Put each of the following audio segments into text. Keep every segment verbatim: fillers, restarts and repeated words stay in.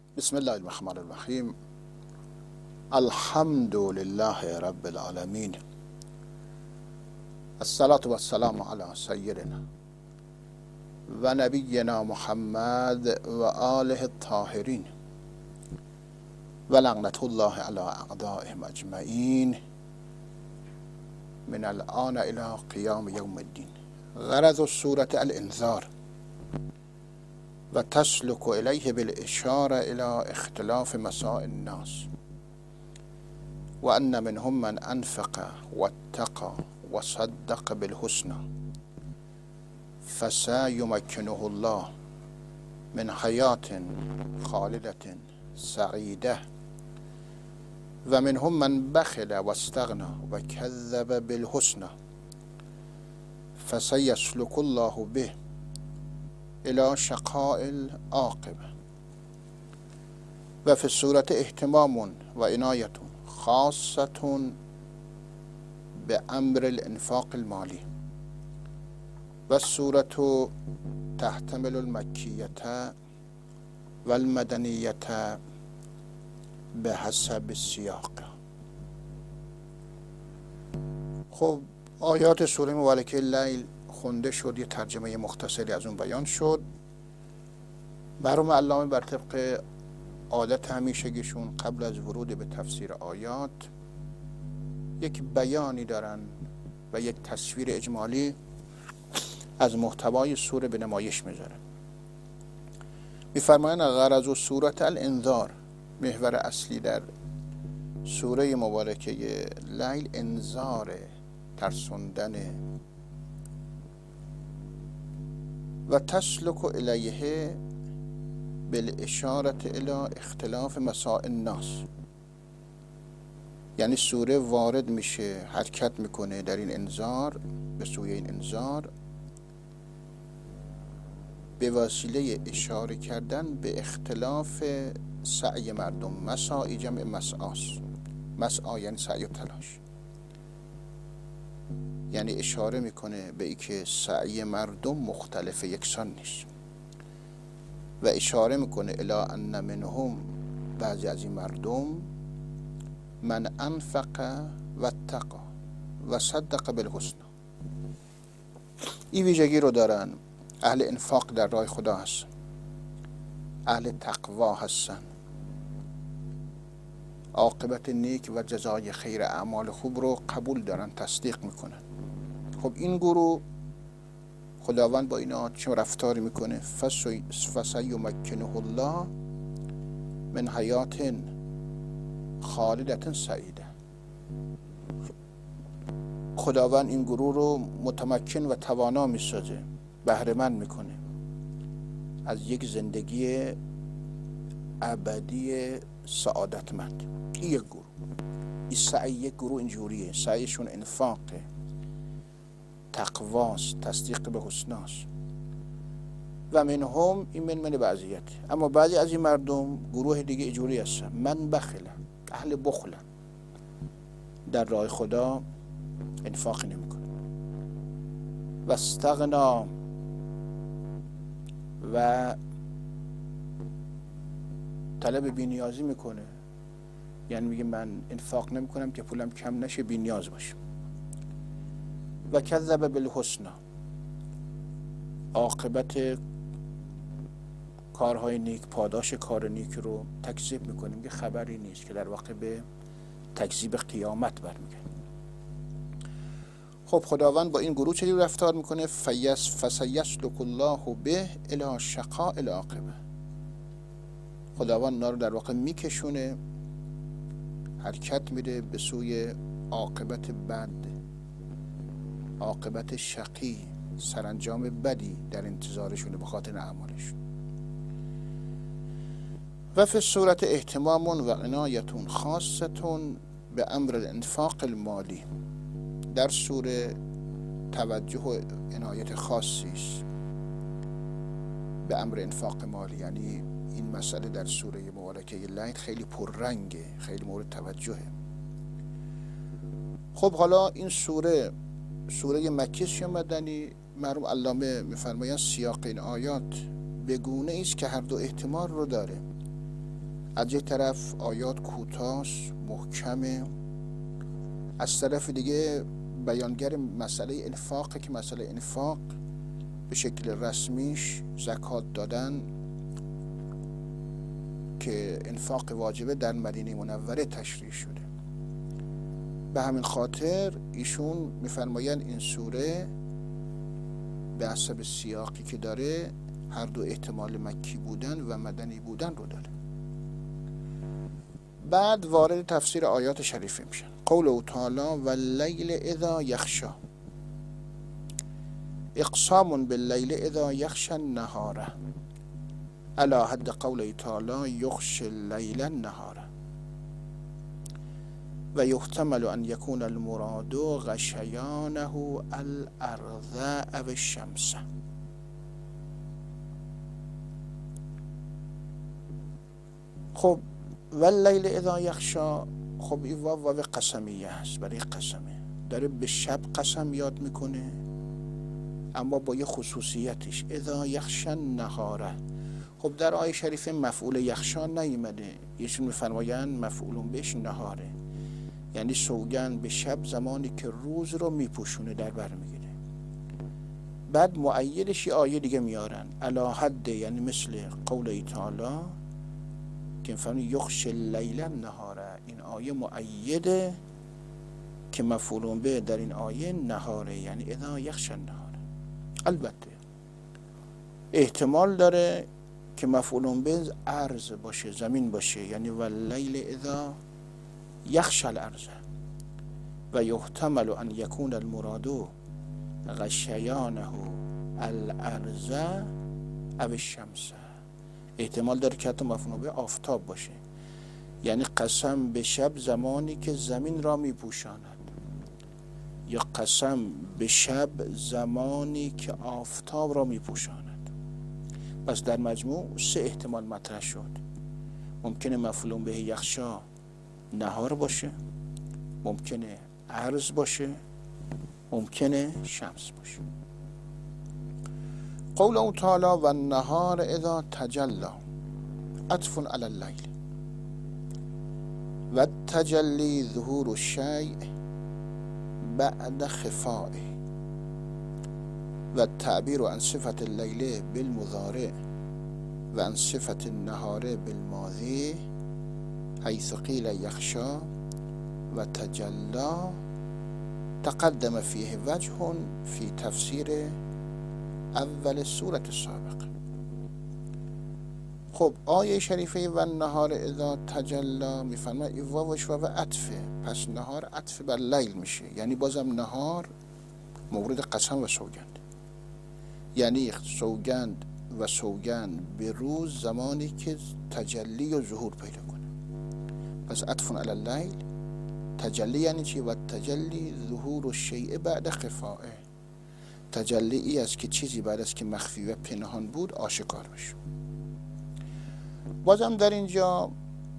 بسم الله الرحمن الرحیم. الحمد لله رب العالمین، الصلاة و السلام علی سیدنا و نبینا محمد و آله الطاهرین و لعنت الله علی اعدائهم اجمعین من الآن الى قیام یوم الدین. غرض السورة الانذار و تسلك الیه بالاشاره الى اختلاف مساء الناس و ان منهم من انفق واتقى وصدق بالحسنى فسيمكنه الله من حياة خالدة سعيدة و منهم من بخل واستغنى وكذب بالحسنى فسيسلك الله به الى شقاء العاقبة. و في السورة اهتمام و عنایة خاصة بأمر الانفاق المالي. و السورة تحتمل المكية والمدنية بحسب السياق. خب آیات سوره مبارکه لیل خونده شد، یه ترجمه مختصری از اون بیان شد. مرحوم علامه بر طبق عادت همیشگیشون قبل از ورود به تفسیر آیات یک بیانی دارن و یک تصویر اجمالی از محتوای سوره به نمایش میذارن. میفرمایند غرض و سورة الانذار، محور اصلی در سوره مبارکه لیل انذار، ترسوندن. و تسلک الیه بالاشاره الی اختلاف مساء الناس، یعنی سوره وارد میشه، حرکت میکنه در این انذار، به سوی این انذار به وسیله اشاره کردن به اختلاف سعی مردم. مساعی جمع مسعاست. مسعا یعنی سعی و تلاش، یعنی اشاره میکنه به ای که سعی مردم مختلف، یکسان نیست. و اشاره میکنه الی ان منهم، بعضی از این مردم، من انفق و اتقى و صدق بالحسنى. این ویژگی رو دارن، اهل انفاق در راه خدا هستن، اهل تقوا هستن، عاقبت نیک و جزای خیر اعمال خوب رو قبول دارن، تصدیق میکنن. خب این گروه خداوند با اینا چه رفتاری میکنه؟ فسیمکنه الله من حیات خالدة سعیده. خداوند این گروه رو متمکن و توانا میسازه، بهره‌مند میکنه از یک زندگی ابدی سعادتمند. این یک گروه، این سعی یک گروه اینجوریه، سعیشون انفاقه، تقواست، تصدیق به حسناست. و منهم، این من من بعضیت، اما بعضی از این مردم گروه دیگه اینجوری هستن، من بخلن، اهل بخلن، در راه خدا انفاقی نمیکنه. و استغنا، و طلب بی‌نیازی میکنه، یعنی میگه من انفاق نمیکنم که پولم کم نشه، بی‌نیاز باشم. و کذب بالحسنى، عاقبت کارهای نیک، پاداش کار نیک رو تکذیب میکنه، میگه خبری نیست، که در واقع به تکذیب قیامت برمیگرده. خب خداوند با این گروه چجوری رفتار میکنه؟ فیس فسیسلک الله به الی شقاء العاقبه. خداوند اینا رو در واقع میکشونه، حرکت میده به سوی عاقبت بد، عاقبت شقی، سرانجام بدی در انتظارشونه به خاطر اعمالشون. و فی السورة اهتمام و عنایة خاصة به امر الانفاق المالی. در سوره توجه و عنایت خاصی است به امر انفاق مالی، یعنی این مسئله در سوره مبارکه لیل خیلی پررنگه، خیلی مورد توجهه. خب حالا این سوره سوره مکی است یا مدنی؟ مرحوم علامه میفرمایند سیاق این آیات به گونه است که هر دو احتمال رو داره. از یک طرف آیات کوتاه محکمه، از طرف دیگه بیانگر مسئله انفاق که مسئله انفاق به شکل رسمیش زکات دادن که انفاق واجبه در مدینه منوره تشریح شده. به همین خاطر ایشون میفرمایند این سوره به حسب سیاقی که داره هر دو احتمال مکی بودن و مدنی بودن رو داره. بعد وارد تفسیر آیات شریفه میشن. قوله تعالی واللیل اذا یغشی، اقسام باللیل اذا یغشی النهار علی حد قوله تعالی یغشی اللیل النهار و یحتمل ان یکون المراد غشیانه الارض او الشمس. خب واللیل اذا یغشی، خب این واو واو قسمیه هست، برای قسمه داره به شب قسم یاد میکنه، اما با یه خصوصیتش اذا یغشی النهار. خب در آیه شریفه مفعول یغشی نیامده، ایشون میفرمایند مفعول بهش نهاره، یعنی سوگند به شب زمانی که روز رو میپوشونه در بر میگیره. بعد مؤیدش یه آیه دیگه میارن علی حد، یعنی مثل قوله تعالی که میفرمایند یغشی اللیل النهار. این آیه مؤیده که مفعول به در این آیه نهاره، یعنی اذا یغشی النهار. البته احتمال داره که مفعول به ارض باشه، زمین باشه، یعنی واللیل اذا یغشی الارض و یحتمل ان یکون المراد غشیانه الارض او الشمس. احتمال داره که حتی مفعول به آفتاب باشه، یعنی قسم به شب زمانی که زمین را میپوشاند، یا قسم به شب زمانی که آفتاب را میپوشاند. پس در مجموع سه احتمال مطرح شد. ممکنه مفعول به یغشی نهار باشه، ممکنه ارض باشه، ممکنه شمس باشه. قوله تعالی و النهار اذا تجلی عطف علی اللیل و التجلی ظهور الشیء بعد خفائه و التعبیر عن صفت اللیل بالمضارع و عن صفت النهار بالماضی حیث قیل یغشی و تجلی تقدم فیه وجه فی تفسیر اول سورة السابق. خب آیه شریفه و النهار اذا تجلی میفرماید این واوش واو عطفه، پس نهار عطف بر لیل میشه، یعنی بازم نهار مورد قسم و سوگند، یعنی سوگند و سوگند به روز زمانی که تجلی و ظهور پیدا کنه. پس عطف علی اللیل، تجلی یعنی چی؟ و تجلی ظهور الشیء بعد خفائه، تجلی ای است که چیزی بعد از که مخفی و پنهان بود آشکار بشه. بازم در اینجا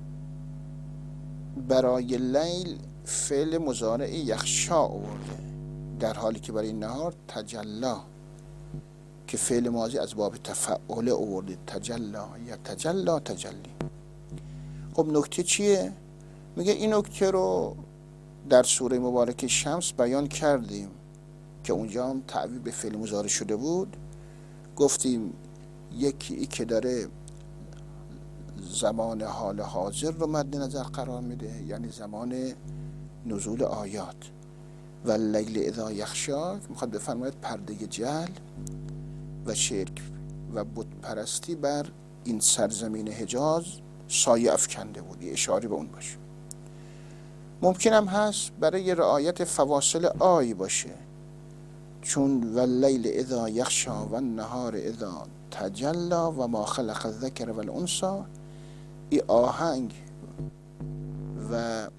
برای لیل فعل مضارع یغشا آورده، در حالی که برای نهار تجلا که فعل ماضی از باب تفعول آورده، تجلا یا تجلا تجلی. خب نکته چیه؟ میگه این نکته رو در سوره مبارکه شمس بیان کردیم که اونجا هم تعبیر به فعل مضارع شده بود. گفتیم یکی ای که داره زمان حال حاضر رو مد نظر قرار میده، یعنی زمان نزول آیات، و لیل اذا یغشی میخواد بفرماید پرده جهل و شرک و بت پرستی بر این سرزمین حجاز سایه افکنده بود، یه اشاره به اون باشه. ممکن هم هست برای رعایت فواصل آی باشه، چون و لیل اذا یغشی و النهار اذا تجلی و ما خلق الذکر و الانثی، این آهنگ و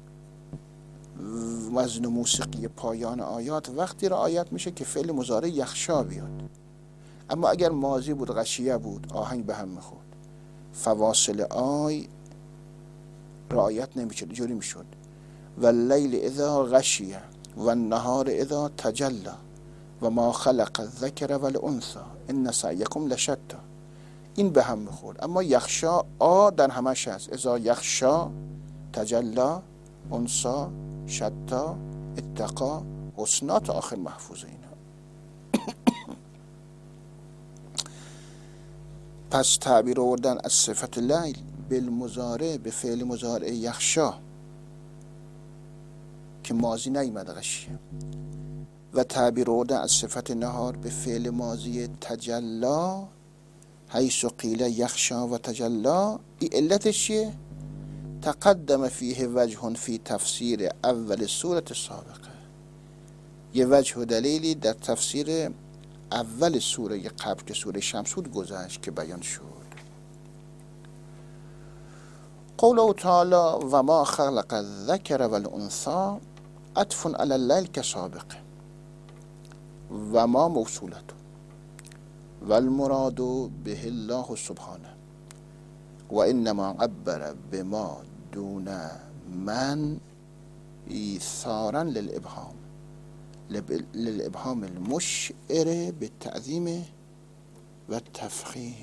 وزن موسیقی پایان آیات وقتی رعایت میشه که فعل مضارع یغشی بیاد. اما اگر ماضی بود غشیه بود آهنگ به هم میخورد، فواصل آی رعایت نمیشه، جوری میشد و لیل اذا غشیه و النهار اذا تجلی و ما خلق الذکر و الانثی ان سعیکم لشتی. این به هم میخورد. اما یخشا آ در همش هست. اذا یخشا تجلا انسا شتا اتقا حسنا تا آخر محفوظه اینا. پس تعبیر آوردن از صفت لیل بالمضارع به فعل مضارع یخشا که ماضی نیامده غشیه، و تعبیر آوردن از صفت نهار به فعل ماضی تجلا حیث قیل یخشا و تجلا. این علتش چیه؟ تقدم فیه وجه فی تفسیر اول سوره سابقه. یه وجه و دلیلی در تفسیر اول سوره قبل که سوره شمس بود گذشت که بیان شد. قوله تعالی و ما خلق الذکر والانثی عطف علی اللیل کسابقه. و ما موصولت و المراد به الله سبحانه و انما عبر بما دون من ایثارا للابهام للابهام المشعر بالتعظیم و تفخیم.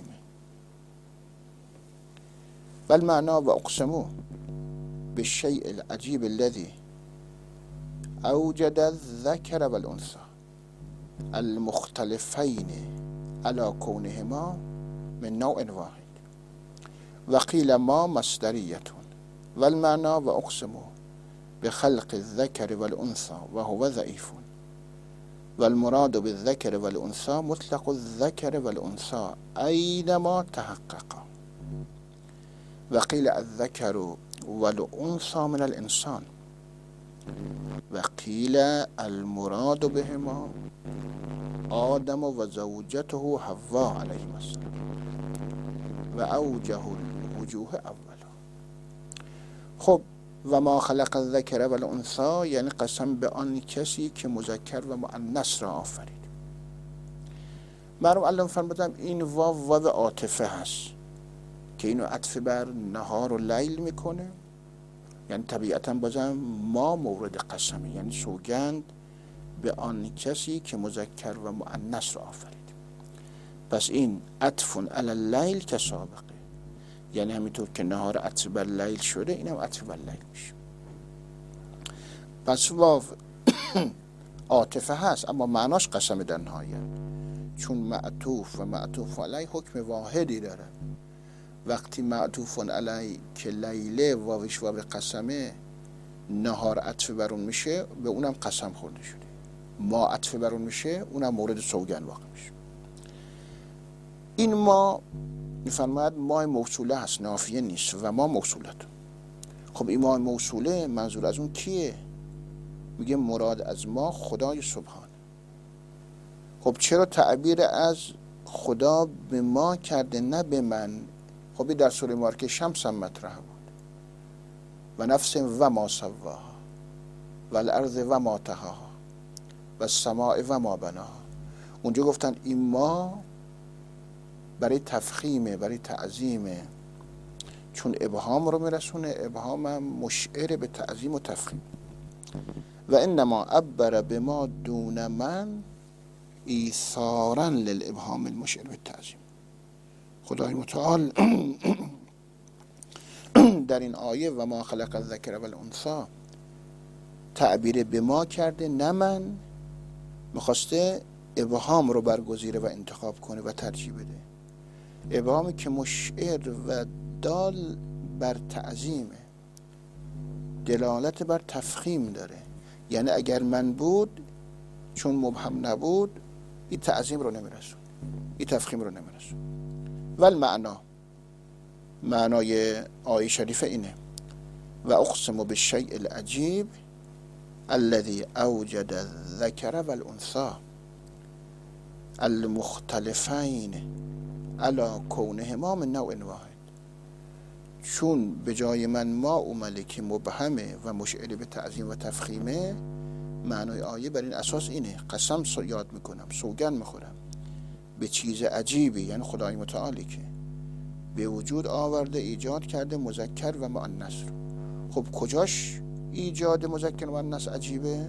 والمعنى و اقسموا بالشيء العجيب الذي اوجد الذكر والانثى المختلفين على كونهما من نوع واحد. وقيل ما مصدرية. والمعنى و اقسموا بخلق الذكر والانثى وهو ضعيف. والمراد بالذكر والانثى مطلق الذكر والانثى اينما تحققا. وقيل الذكر والانثى من الانسان. وقيل المراد بهما آدم و زوجته حوا علیهم السلام. و اوجه الوجوه اولا. خب و ما خلق الذکر و الانثی یعنی قسم به آن کسی که مذکر و مؤنث را آفرید. مرحوم علامه فرمودن این واو واو عاطفه هست که اینو عطف بر نهار و لیل میکنه، یعنی طبیعتا بازم ما مورد قسمه، یعنی سوگند به آن کسی که مذکر و مؤنث را آفرید. پس این عطف علی اللیل که سابقه، یعنی همینطور که نهار عطف بر لیل شده اینم عطف بر لیل میشه. پس واو عاطفه هست اما معناش قسم در نهایت، چون معطوف و معطوف علی حکم واحدی داره. وقتی معطوف علی که لیله واوش واو قسمه نهار عطف بر اون میشه به اونم قسم خورده شده. ما عطف بر اون میشه اونم مورد سوگن واقع میشه. این ما میفرماید ما موصوله هست نافیه نیست و ما موصولت. خب این ما موصوله منظور از اون کیه؟ میگه مراد از ما خدای سبحانه. خب چرا تعبیر از خدا به ما کرده نه به من؟ خب در سوره مبارکه شمس هم مطرح بود. و نفس و ما سواها و الارض و ما طحاها و السماء و ما بناها. اونجا گفتن این ما برای تفخیمه، برای تعظیمه، چون ابهام رو میرسونه. ابهام هم مشعر به تعظیم و تفخیم. و انما عبر بما دون من ایثارا للابهام المشعر به تعظیم. خدای متعال در این آیه و ما خلق الذکر و الانثی تعبیر به ما کرده نه من، میخواسته ابهام رو برگزیره و انتخاب کنه و ترجیح بده. ابهامی که مشعر و دال بر تعظیمه، دلالت بر تفخیم داره. یعنی اگر من بود چون مبهم نبود این تعظیم رو نمیرسون، این تفخیم رو نمیرسون. ول معنا معنای آیه شریفه اینه و اقسم بالشیء العجیب الذي اوجد الذکر والانثى المختلفین علی کونهما من نوع واحد. چون به جای من ما اومده که مبهمه و مشعر به تعظیم و تفخیمه، معنای آیه بر این اساس اینه. قسم یاد میکنم، سوگن میخورم به چیز عجیبی، یعنی خدای متعالی که به وجود آورده، ایجاد کرده مذکر و مؤنث رو. خب کجاش ایجاد مذکر و مؤنث عجیبه؟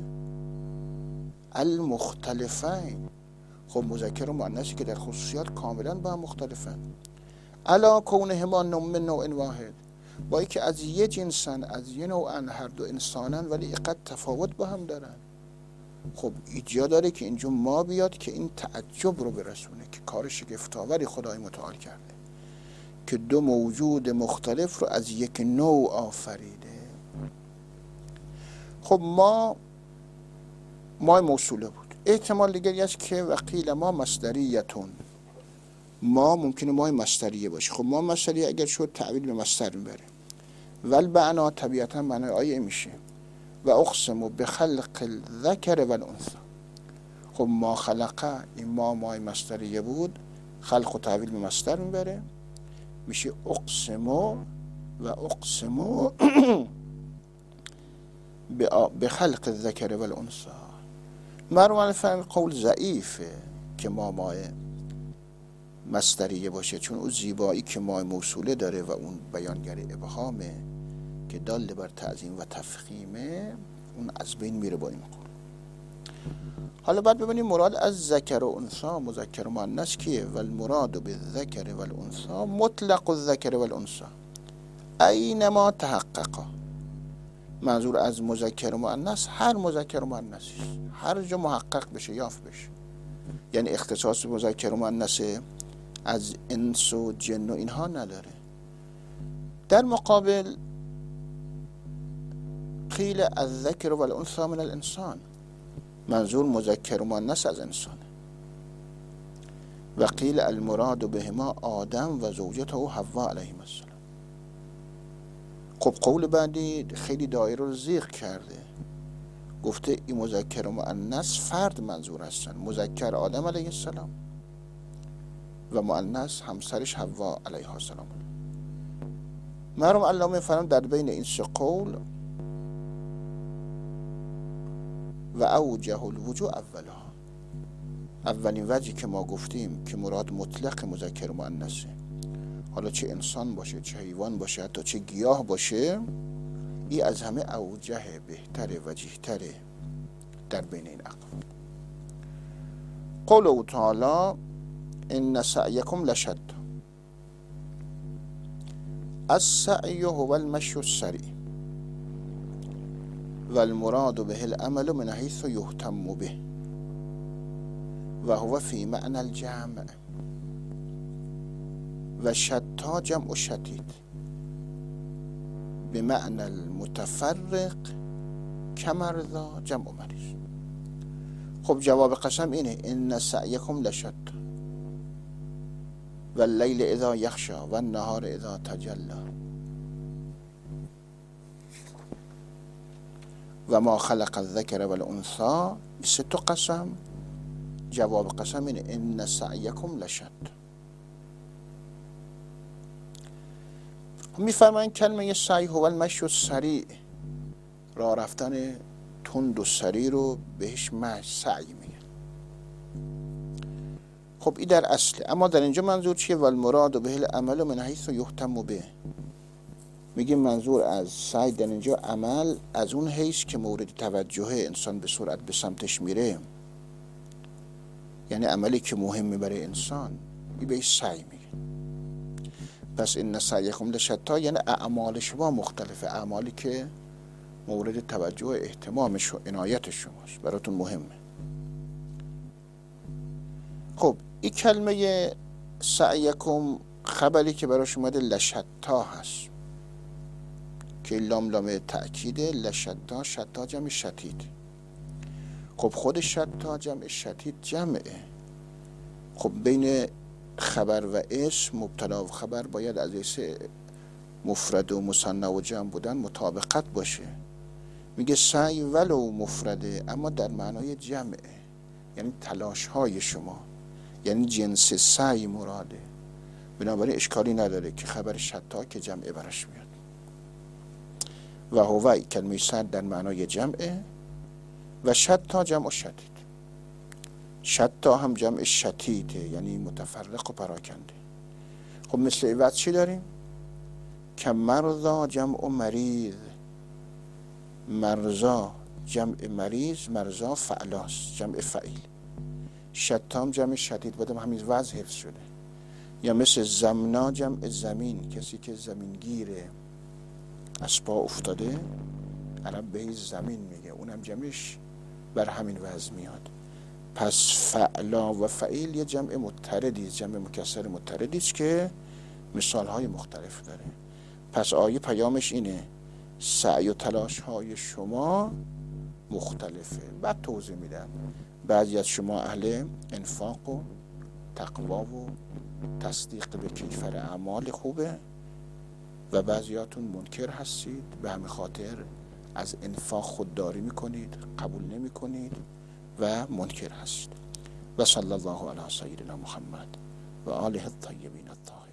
المختلفین. خب مذکر و مؤنثی که در خصوصیات کاملا با هم مختلفن. علا کونهما من نوع واحد، با اینکه از یه جنسن، از یه نوعن، هر دو انسانن، ولی اینقدر تفاوت با هم دارن. خب ایجا داره که اینجا ما بیاد که این تعجب رو برسونه که کار شگفت‌آوری خدای متعال کرده که دو موجود مختلف رو از یک نوع آفریده. خب ما ما موصوله بود. احتمال دیگری است که وقیل ما مصدریتون، ما ممکنه ما مصدریه باشه. خب ما مصدریه اگر شد تعبیر به مصدر میبره، ول معنا طبیعتا معنای آیه میشه و اقسم به خلق الذکر و الانثى. خب ما خلقه، این ما مای مصدریه بود، خلق و تعبیر به مصدر میبره، میشه اقسم و اقسم به خلق الذکر و الانثى. مرمون فهم قول ضعیفه که ما مای مصدریه باشه، چون اون زیبایی که مای موصوله داره و اون بیانگر ابهامه که دال بر تعظیم و تفخیمه، اون از بین میره با این قول. حالا بعد ببینیم مراد از ذکر و انثى، مذکر و مؤنث کیه؟ و المراد بالذکر و الانثى مطلق الذکر و الانثى اینما تحقق. منظور از مذکر و مؤنث هر مذکر و مؤنثی، هر جا محقق بشه، یافت بشه. یعنی اختصاص مذکر و مؤنث از انس و جن و اینها نداره. در مقابل قیل الذکر و الانثى من الانسان، منظور مذکر و مؤنث از انسانه. و قیل المراد بهما آدم و زوجته حوا علیهم السلام. خب قول بعدی خیلی دایره رو زیغ کرده، گفته این مذکر و مؤنث فرد منظور هستن، مذکر آدم علیه السلام و مؤنث همسرش حوا علیها السلام. مرحوم علامه فرمان در بین این سه قول و اوجه الوجوه اولها، اولین وجهی که ما گفتیم که مراد مطلق مذکر و مؤنثه، حالا چه انسان باشه، چه حیوان باشه، حتی چه گیاه باشه، این از همه اوجه، بهتره، وجیه‌تره در بین این اقوال. قوله تعالی ان سعیکم لشد، السعی هو المشی السریع و المراد به العمل من حیث یهتم به و هو فی معنی الجمع و شتا جمع شتید به معنی المتفرق کمرضا جمع مریض. خب جواب قسم اینه ان سعیکم لشد و اللیل اذا یغشی و النهار اذا تجلی و ما خلق الذکر و الانثى. سه تا قسم، جواب قسم اینه ان سعیکم لشد. میفرمایند کلمه سعی هو المشی السریع، راه رفتن تند و سریع رو بهش مشی سعی میگن. خب این در اصله، اما در اینجا منظور چیه؟ و المراد به العمل من حیث یهتم به، میگه منظور از سعی در اینجا عمل از اون حیث که مورد توجه انسان به سرعت به سمتش میره، یعنی عملی که مهمه برای انسان، این بهش سعی میگه. پس ان سعیکم لشتی یعنی اعمال شما مختلفه، اعمالی که مورد توجه و اهتمام و عنایت شماست، براتون مهمه. خب این کلمه سعیکم خبری که براش اومده لشتا هست که لام لام تأکیده، لشتا، شتا جمع شتید. خب خود شتا جمع شتید جمعه. خب بین خبر و اسم، مبتدا و خبر باید از اسم مفرد و مثنی و جمع بودن مطابقت باشه. میگه سعی ولو مفرده اما در معنای جمعه، یعنی تلاش های شما، یعنی جنس سعی مراده. بنابراین اشکالی نداره که خبر شتا که جمعه برش میاد. و هوای کلمه سعی در معنای جمعه و شتا جمع شتید. شتا هم جمع شتیده، یعنی متفرق و پراکنده. خب مثل عوض چی داریم؟ که مرضا جمع مریض، مرضا جمع مریض، مرضا فعلاست جمع فعیل. شتا هم جمع شتید، بودم همین وضع حفظ شده. یا مثل زمنا جمع زمین، کسی که زمینگیره از پا افتاده عرب به زمین میگه، اونم جمعش بر همین وزن میاد. پس فعلا و فعیل یه جمع متردی، جمع مکسر متردی است که مثالهای مختلف داره. پس آیه پیامش اینه سعی و تلاش های شما مختلفه. بعد توضیح میدم بعضی از شما اهل انفاق و تقوا و تصدیق به کیفر اعمال خوبه و بعضیاتون منکر هستید، به همین خاطر از انفاق خودداری میکنید، قبول نمیکنید و منکر هستید. و صلی الله علی سیدنا محمد و آله الطیبین الطاهرین.